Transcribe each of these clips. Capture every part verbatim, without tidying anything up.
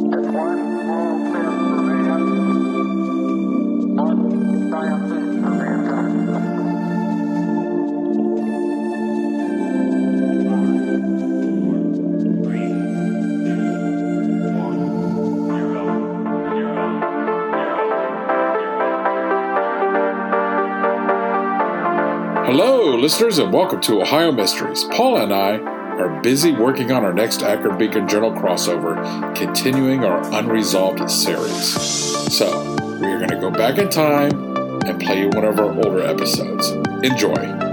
Hello, listeners, and welcome to Ohio Mysteries. Paula and I are busy working on our next Akron Beacon Journal crossover, continuing our unresolved series. So, we are going to go back in time and play you one of our older episodes. Enjoy.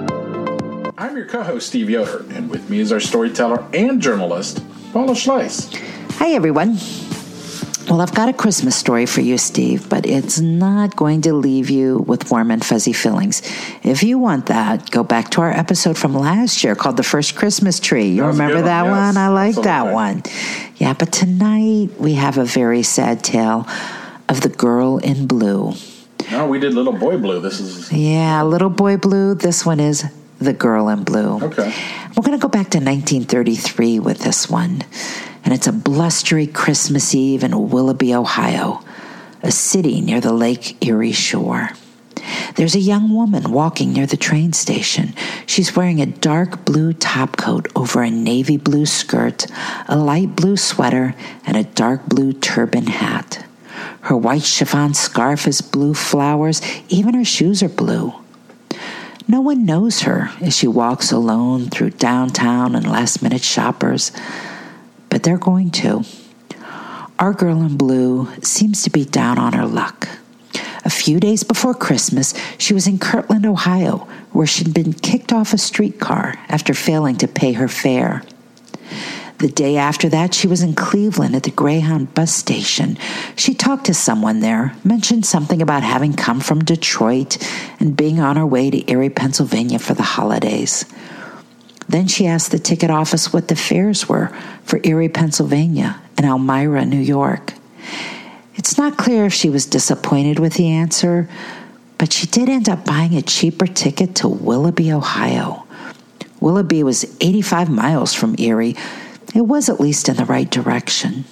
I'm your co-host, Steve Yoder, and with me is our storyteller and journalist, Paula Schleiss. Hi, everyone. Well, I've got a Christmas story for you, Steve, but it's not going to leave you with warm and fuzzy feelings. If you want that, go back to our episode from last year called The First Christmas Tree. You remember one. that yes, one? I like that one. Yeah, but tonight we have a very sad tale of the girl in blue. No, we did Little Boy Blue. This is... Yeah, Little Boy Blue. This one is The Girl in Blue. Okay. We're going to go back to nineteen thirty-three with this one. And it's a blustery Christmas Eve in Willoughby, Ohio, a city near the Lake Erie shore. There's a young woman walking near the train station. She's wearing a dark blue topcoat over a navy blue skirt, a light blue sweater, and a dark blue turban hat. Her white chiffon scarf is blue flowers. Even her shoes are blue. No one knows her as she walks alone through downtown and last-minute shoppers, but they're going to. Our girl in blue seems to be down on her luck. A few days before Christmas, she was in Kirtland, Ohio, where she'd been kicked off a streetcar after failing to pay her fare. The day after that, she was in Cleveland at the Greyhound bus station. She talked to someone there, mentioned something about having come from Detroit and being on her way to Erie, Pennsylvania for the holidays. Then she asked the ticket office what the fares were for Erie, Pennsylvania, and Elmira, New York. It's not clear if she was disappointed with the answer, but she did end up buying a cheaper ticket to Willoughby, Ohio. Willoughby was eighty-five miles from Erie. It was at least in the right direction.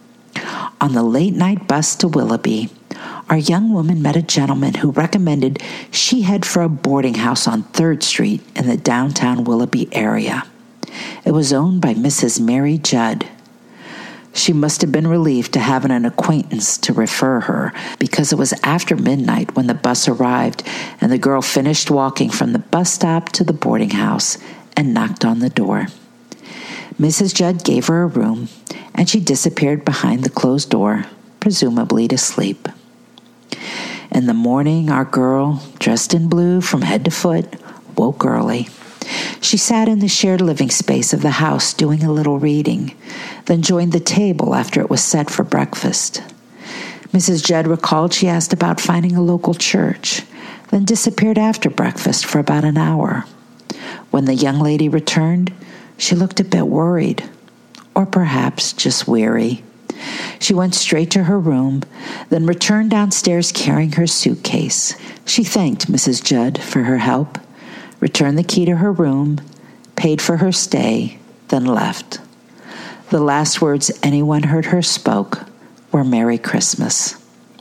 On the late-night bus to Willoughby, our young woman met a gentleman who recommended she head for a boarding house on third Street in the downtown Willoughby area. It was owned by Missus Mary Judd. She must have been relieved to have an acquaintance to refer her, because it was after midnight when the bus arrived and the girl finished walking from the bus stop to the boarding house and knocked on the door. Missus Judd gave her a room, and she disappeared behind the closed door, presumably to sleep. In the morning, our girl, dressed in blue from head to foot, woke early. She sat in the shared living space of the house doing a little reading, then joined the table after it was set for breakfast. Missus Judd recalled she asked about finding a local church, then disappeared after breakfast for about an hour. When the young lady returned, she looked a bit worried, or perhaps just weary. She went straight to her room, then returned downstairs carrying her suitcase. She thanked Missus Judd for her help, returned the key to her room, paid for her stay, then left. The last words anyone heard her spoke were Merry Christmas.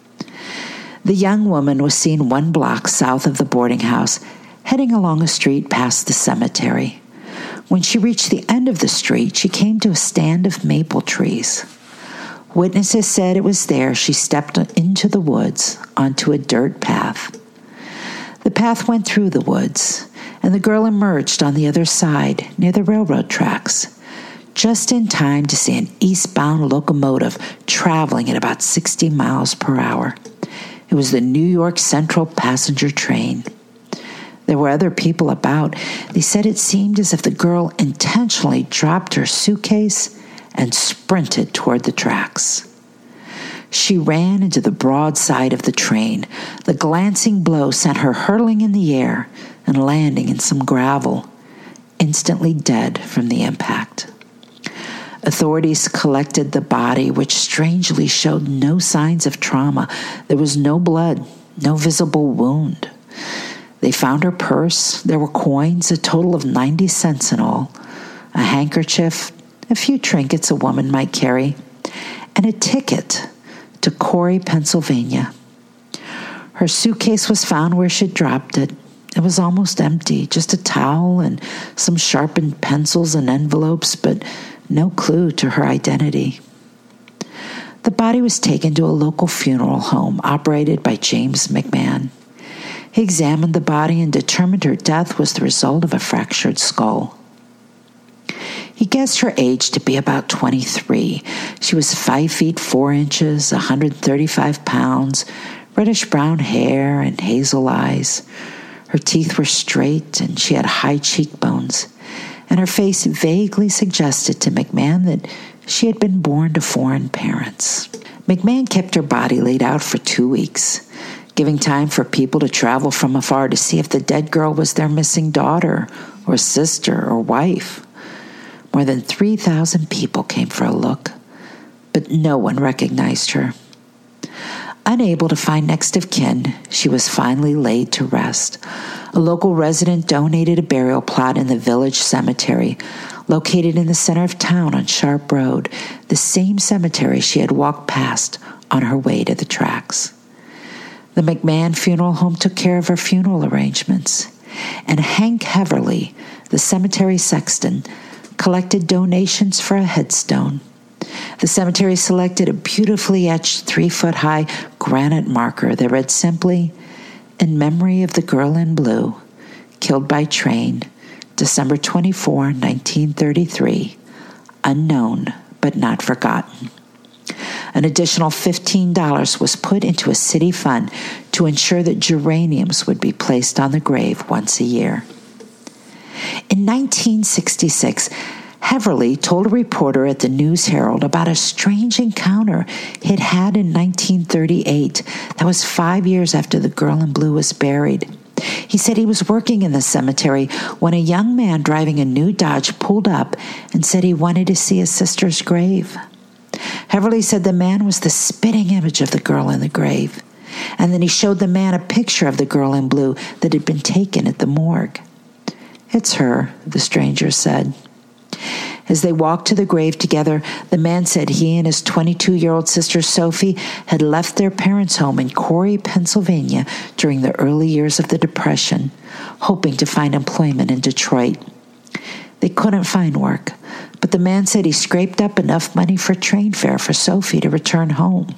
The young woman was seen one block south of the boarding house, heading along a street past the cemetery. When she reached the end of the street, she came to a stand of maple trees. Witnesses said it was there she stepped into the woods onto a dirt path. The path went through the woods, and the girl emerged on the other side near the railroad tracks, just in time to see an eastbound locomotive traveling at about sixty miles per hour. It was the New York Central passenger train. There were other people about. They said it seemed as if the girl intentionally dropped her suitcase and sprinted toward the tracks. She ran into the broad side of the train. The glancing blow sent her hurtling in the air and landing in some gravel, instantly dead from the impact. Authorities collected the body, which strangely showed no signs of trauma. There was no blood, no visible wound. They found her purse. There were coins, a total of ninety cents in all, a handkerchief, a few trinkets a woman might carry, and a ticket to Corry, Pennsylvania. Her suitcase was found where she'd dropped it. It was almost empty, just a towel and some sharpened pencils and envelopes, but no clue to her identity. The body was taken to a local funeral home operated by James McMahon. He examined the body and determined her death was the result of a fractured skull. He guessed her age to be about twenty-three. She was five feet four inches, one hundred thirty-five pounds, reddish-brown hair and hazel eyes. Her teeth were straight and she had high cheekbones, and her face vaguely suggested to McMahon that she had been born to foreign parents. McMahon kept her body laid out for two weeks, giving time for people to travel from afar to see if the dead girl was their missing daughter or sister or wife. More than three thousand people came for a look, but no one recognized her. Unable to find next of kin, she was finally laid to rest. A local resident donated a burial plot in the village cemetery, located in the center of town on Sharp Road, the same cemetery she had walked past on her way to the tracks. The McMahon Funeral Home took care of her funeral arrangements, and Hank Heverly, the cemetery sexton, collected donations for a headstone. The cemetery selected a beautifully etched three-foot-high granite marker that read simply, "In memory of the girl in blue, killed by train, December twenty-fourth, nineteen thirty-three, unknown but not forgotten." An additional fifteen dollars was put into a city fund to ensure that geraniums would be placed on the grave once a year. In nineteen sixty-six, Heverly told a reporter at the News Herald about a strange encounter he'd had in nineteen thirty-eight. That was five years after the girl in blue was buried. He said he was working in the cemetery when a young man driving a new Dodge pulled up and said he wanted to see his sister's grave. Heverly said the man was the spitting image of the girl in the grave, and then he showed the man a picture of the girl in blue that had been taken at the morgue. "It's her," the stranger said. As they walked to the grave together, the man said he and his twenty-two-year-old sister Sophie had left their parents' home in Corry, Pennsylvania during the early years of the Depression, hoping to find employment in Detroit. They couldn't find work, but the man said he scraped up enough money for train fare for Sophie to return home.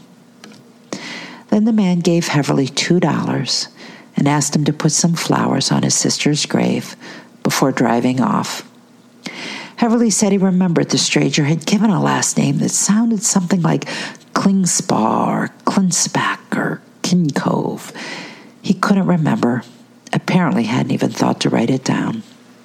Then the man gave Heverly two dollars and asked him to put some flowers on his sister's grave before driving off. Heverly said he remembered the stranger had given a last name that sounded something like Klingspa or Klinsback or Kincove. He couldn't remember, apparently hadn't even thought to write it down.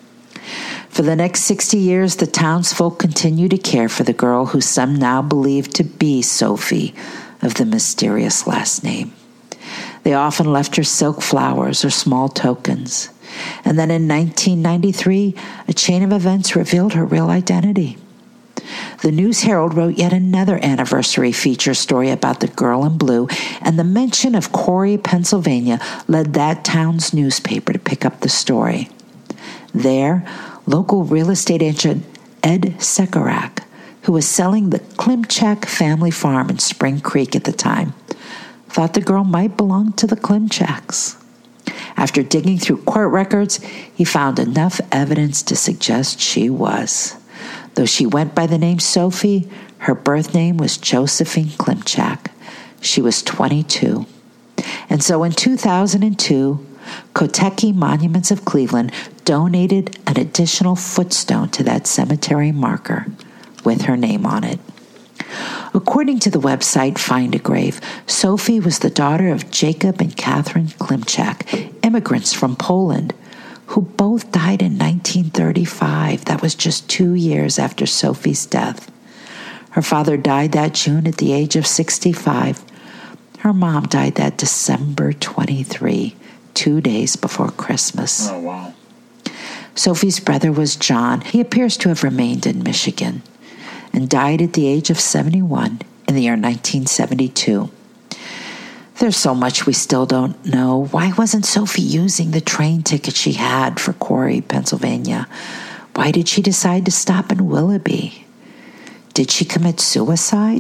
For the next sixty years, the townsfolk continued to care for the girl who some now believed to be Sophie of the mysterious last name. They often left her silk flowers or small tokens. And then in nineteen ninety-three, a chain of events revealed her real identity. The News Herald wrote yet another anniversary feature story about the girl in blue, and the mention of Corry, Pennsylvania, led that town's newspaper to pick up the story. There, local real estate agent Ed Sekarak, who was selling the Klimchak family farm in Spring Creek at the time, thought the girl might belong to the Klimchaks. After digging through court records, he found enough evidence to suggest she was. Though she went by the name Sophie, her birth name was Josephine Klimchak. She was twenty-two. And so in two thousand two, Kotecki Monuments of Cleveland donated an additional footstone to that cemetery marker with her name on it. According to the website Find a Grave, Sophie was the daughter of Jacob and Catherine Klimchak, immigrants from Poland, who both died in nineteen thirty-five. That was just two years after Sophie's death. Her father died that June at the age of sixty-five. Her mom died that December twenty-third, two days before Christmas. Oh, wow. Sophie's brother was John. He appears to have remained in Michigan and died at the age of seventy-one in the year nineteen seventy-two. There's so much we still don't know. Why wasn't Sophie using the train ticket she had for Corry, Pennsylvania? Why did she decide to stop in Willoughby? Did she commit suicide?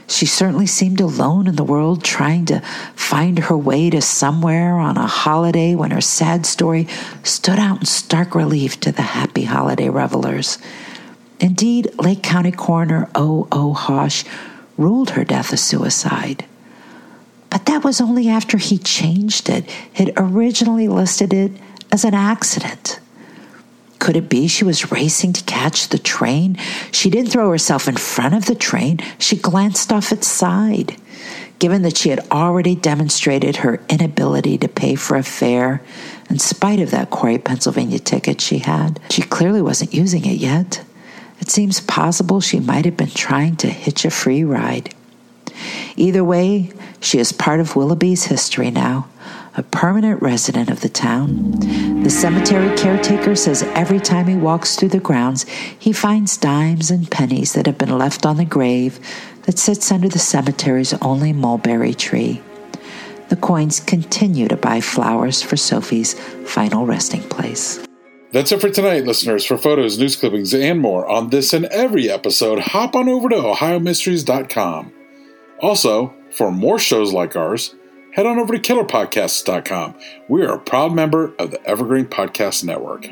She certainly seemed alone in the world, trying to find her way to somewhere on a holiday when her sad story stood out in stark relief to the happy holiday revelers. Indeed, Lake County Coroner O. O. Hosh ruled her death a suicide. But that was only after he changed it. He'd originally listed it as an accident. Could it be she was racing to catch the train? She didn't throw herself in front of the train. She glanced off its side. Given that she had already demonstrated her inability to pay for a fare, in spite of that Quarry, Pennsylvania ticket she had, she clearly wasn't using it yet. It seems possible she might have been trying to hitch a free ride. Either way, she is part of Willoughby's history now, a permanent resident of the town. The cemetery caretaker says every time he walks through the grounds, he finds dimes and pennies that have been left on the grave that sits under the cemetery's only mulberry tree. The coins continue to buy flowers for Sophie's final resting place. That's it for tonight, listeners. For photos, news clippings, and more on this and every episode, hop on over to ohio mysteries dot com. Also, for more shows like ours, head on over to killer podcasts dot com. We are a proud member of the Evergreen Podcast Network.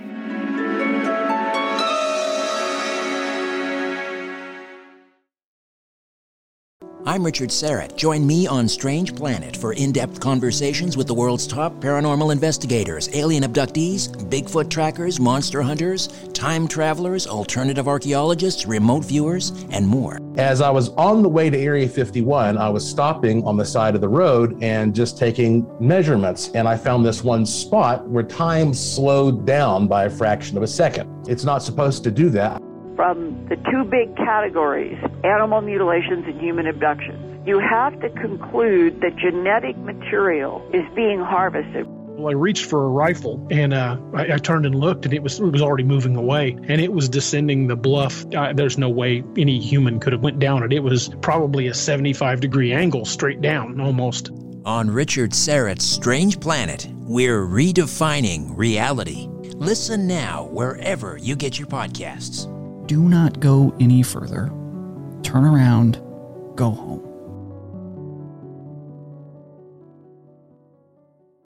I'm Richard Serrett. Join me on Strange Planet for in-depth conversations with the world's top paranormal investigators, alien abductees, Bigfoot trackers, monster hunters, time travelers, alternative archaeologists, remote viewers, and more. As I was on the way to Area fifty-one, I was stopping on the side of the road and just taking measurements. And I found this one spot where time slowed down by a fraction of a second. It's not supposed to do that. From the two big categories, animal mutilations and human abductions, you have to conclude that genetic material is being harvested. Well, I reached for a rifle, and uh, I, I turned and looked, and it was it was already moving away, and it was descending the bluff. Uh, there's no way any human could have went down it. It was probably a seventy-five degree angle straight down, almost. On Richard Serrett's Strange Planet, we're redefining reality. Listen now wherever you get your podcasts. Do not go any further. Turn around. Go home.